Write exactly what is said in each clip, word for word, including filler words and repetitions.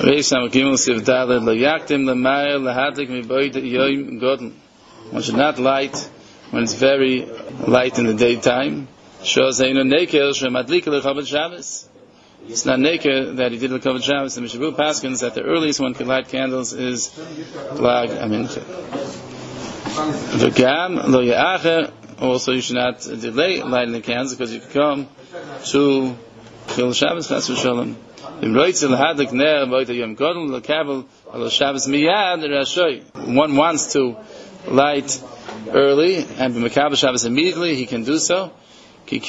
Reish Samukimul Siv Daled Lo Yaktim L'Mayr L'Hadik Miboid Yoim Godin. One should not light when it's very light in the daytime. Shozainu Neker Shemadlik L'Chavod Shabbos. It's not Neker that he did L'Chavod Shabbos. The Mishavu Paskins that the earliest one can light candles is Lag Amincha. V'gam Lo Ya'acher. Also, you should not delay lighting the candles because you can come to Chil Shabbos Chas V'Shalom. One wants to light early and be Mekabel Shabbos immediately, he can do so. Like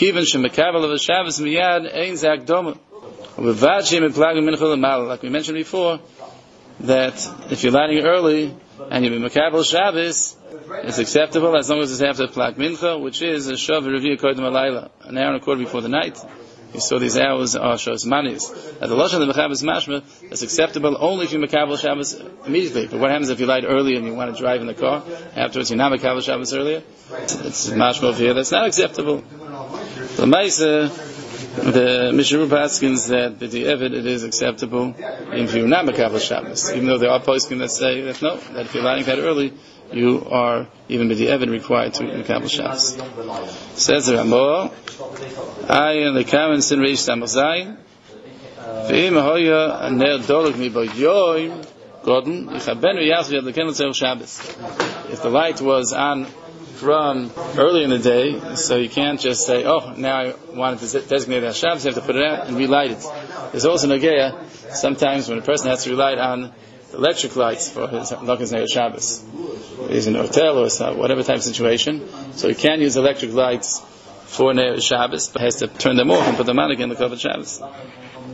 we mentioned before, that if you're lighting early and you be Mekabel Shabbos, it's acceptable as long as it's after Plag Mincha, which is a Shav Review Kodim Alayla, an hour and a quarter before the night. You saw these hours are Shos Manis. At the Lashon of the Mechabes Mashma, it's acceptable only if you Mekabel Shabbos immediately. But what happens if you light early and you want to drive in the car? Afterwards, you're not Mekabel Shabbos earlier? It's Mashma over here. That's not acceptable. The Maisa, the Mishavu Paskins that the Evid, it is acceptable if you're not Mekabel Shabbos. Even though there are poskim that say that no, that if you're lighting that early, you are even with the Evid required to Mekabel Shabbos. Says the Ramah, I and the Kamen Sin Reish Samazai. Ve'im hoya aner dolok mi boyoim godin yichaben v'yasvi ad leken l'tzerich Shabbos. If the light was on from early in the day, so you can't just say, oh, now I wanted to designate that Shabbos, you have to put it out and relight it. There's also Nageya, sometimes when a person has to relight on electric lights for his Lakas Neir Shabbos. He's in a hotel or whatever type of situation, so he can't use electric lights for Neir Shabbos, but has to turn them off and put them on again to cover Shabbos.